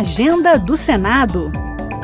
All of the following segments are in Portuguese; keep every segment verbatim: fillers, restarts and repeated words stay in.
Agenda do Senado.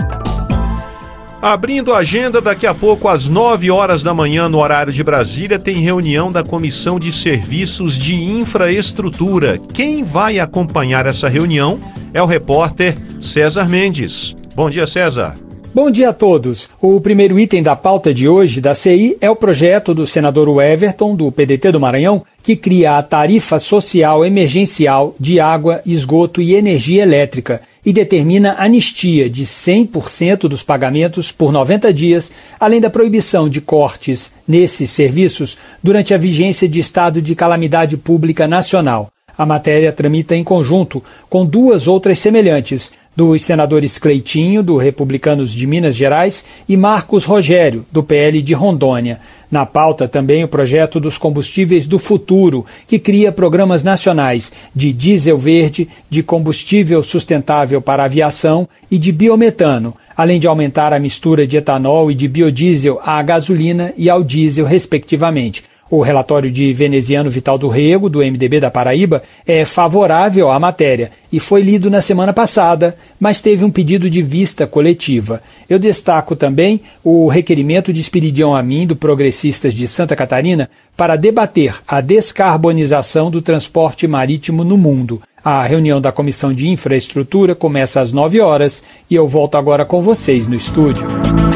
Abrindo a agenda, daqui a pouco, às nove horas da manhã, no horário de Brasília, tem reunião da Comissão de Serviços de Infraestrutura. Quem vai acompanhar essa reunião é o repórter César Mendes. Bom dia, César. Bom dia a todos. O primeiro item da pauta de hoje da C I é o projeto do senador Everton, do P D T do Maranhão, que cria a Tarifa Social Emergencial de Água, Esgoto e Energia Elétrica e determina anistia de cem por cento dos pagamentos por noventa dias, além da proibição de cortes nesses serviços durante a vigência de estado de calamidade pública nacional. A matéria tramita em conjunto com duas outras semelhantes, dos senadores Cleitinho, do Republicanos de Minas Gerais, e Marcos Rogério, do P L de Rondônia. Na pauta também o projeto dos combustíveis do futuro, que cria programas nacionais de diesel verde, de combustível sustentável para a aviação e de biometano, além de aumentar a mistura de etanol e de biodiesel à gasolina e ao diesel, respectivamente. O relatório de Veneziano Vital do Rego, do M D B da Paraíba, é favorável à matéria e foi lido na semana passada, mas teve um pedido de vista coletiva. Eu destaco também o requerimento de Espiridião Amin, do Progressistas de Santa Catarina, para debater a descarbonização do transporte marítimo no mundo. A reunião da Comissão de Infraestrutura começa às nove horas e eu volto agora com vocês no estúdio.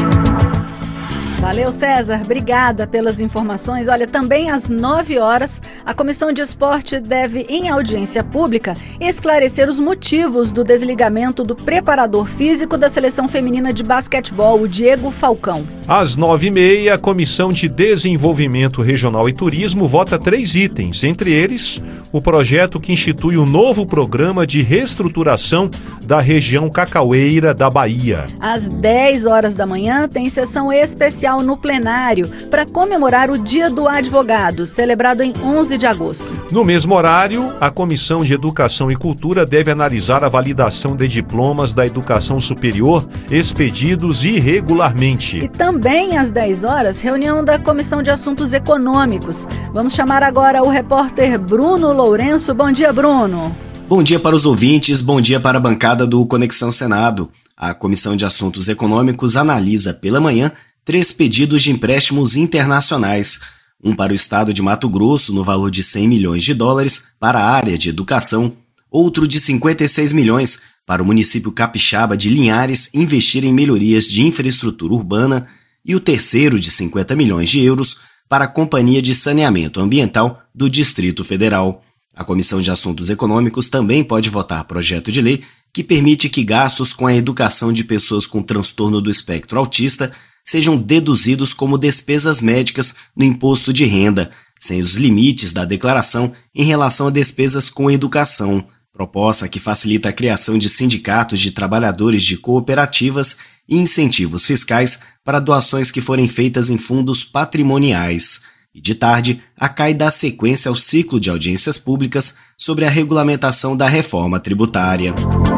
Valeu, César. Obrigada pelas informações. Olha, também às nove horas, a Comissão de Esporte deve, em audiência pública, esclarecer os motivos do desligamento do preparador físico da Seleção Feminina de Basquetebol, o Diego Falcão. Às nove e meia, a Comissão de Desenvolvimento Regional e Turismo vota três itens, entre eles o projeto que institui o novo programa de reestruturação da região cacaueira da Bahia. Às dez horas da manhã, tem sessão especial no plenário para comemorar o Dia do Advogado, celebrado em onze de agosto. No mesmo horário, a Comissão de Educação e Cultura deve analisar a validação de diplomas da educação superior expedidos irregularmente. E também às dez horas, reunião da Comissão de Assuntos Econômicos. Vamos chamar agora o repórter Bruno Lourenço. Bom dia, Bruno. Bom dia para os ouvintes, bom dia para a bancada do Conexão Senado. A Comissão de Assuntos Econômicos analisa pela manhã três pedidos de empréstimos internacionais, um para o estado de Mato Grosso no valor de cem milhões de dólares para a área de educação, outro de cinquenta e seis milhões para o município capixaba de Linhares investir em melhorias de infraestrutura urbana e o terceiro de cinquenta milhões de euros para a Companhia de Saneamento Ambiental do Distrito Federal. A Comissão de Assuntos Econômicos também pode votar projeto de lei que permite que gastos com a educação de pessoas com transtorno do espectro autista sejam deduzidos como despesas médicas no imposto de renda, sem os limites da declaração em relação a despesas com educação. Proposta que facilita a criação de sindicatos de trabalhadores de cooperativas e incentivos fiscais para doações que forem feitas em fundos patrimoniais. E de tarde, a C A I dá sequência ao ciclo de audiências públicas sobre a regulamentação da reforma tributária.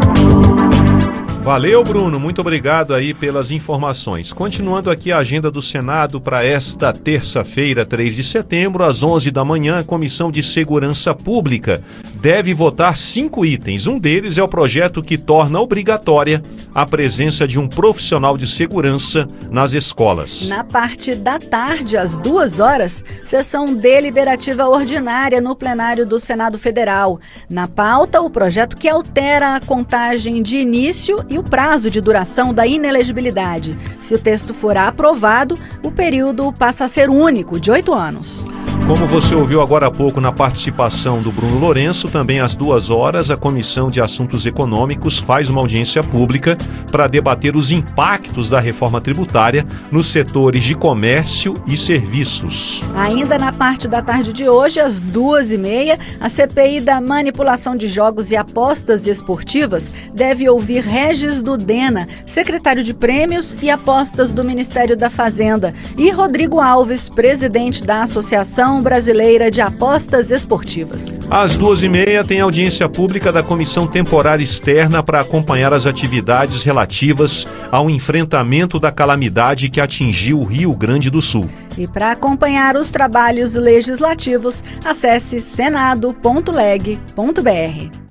Valeu, Bruno. Muito obrigado aí pelas informações. Continuando aqui a agenda do Senado para esta terça-feira, três de setembro, às onze da manhã, a Comissão de Segurança Pública deve votar cinco itens. Um deles é o projeto que torna obrigatória a presença de um profissional de segurança nas escolas. Na parte da tarde, às duas horas, sessão deliberativa ordinária no plenário do Senado Federal. Na pauta, o projeto que altera a contagem de início e o prazo de duração da inelegibilidade. Se o texto for aprovado, o período passa a ser único, de oito anos. Como você ouviu agora há pouco na participação do Bruno Lourenço, também às duas horas a Comissão de Assuntos Econômicos faz uma audiência pública para debater os impactos da reforma tributária nos setores de comércio e serviços. Ainda na parte da tarde de hoje, às duas e meia, a C P I da manipulação de jogos e apostas esportivas deve ouvir Regis Dudena, secretário de Prêmios e Apostas do Ministério da Fazenda, e Rodrigo Alves, presidente da Associação Brasileira de Apostas Esportivas. Às duas e meia tem audiência pública da Comissão Temporária Externa para acompanhar as atividades relativas ao enfrentamento da calamidade que atingiu o Rio Grande do Sul. E para acompanhar os trabalhos legislativos, acesse senado ponto leg ponto br.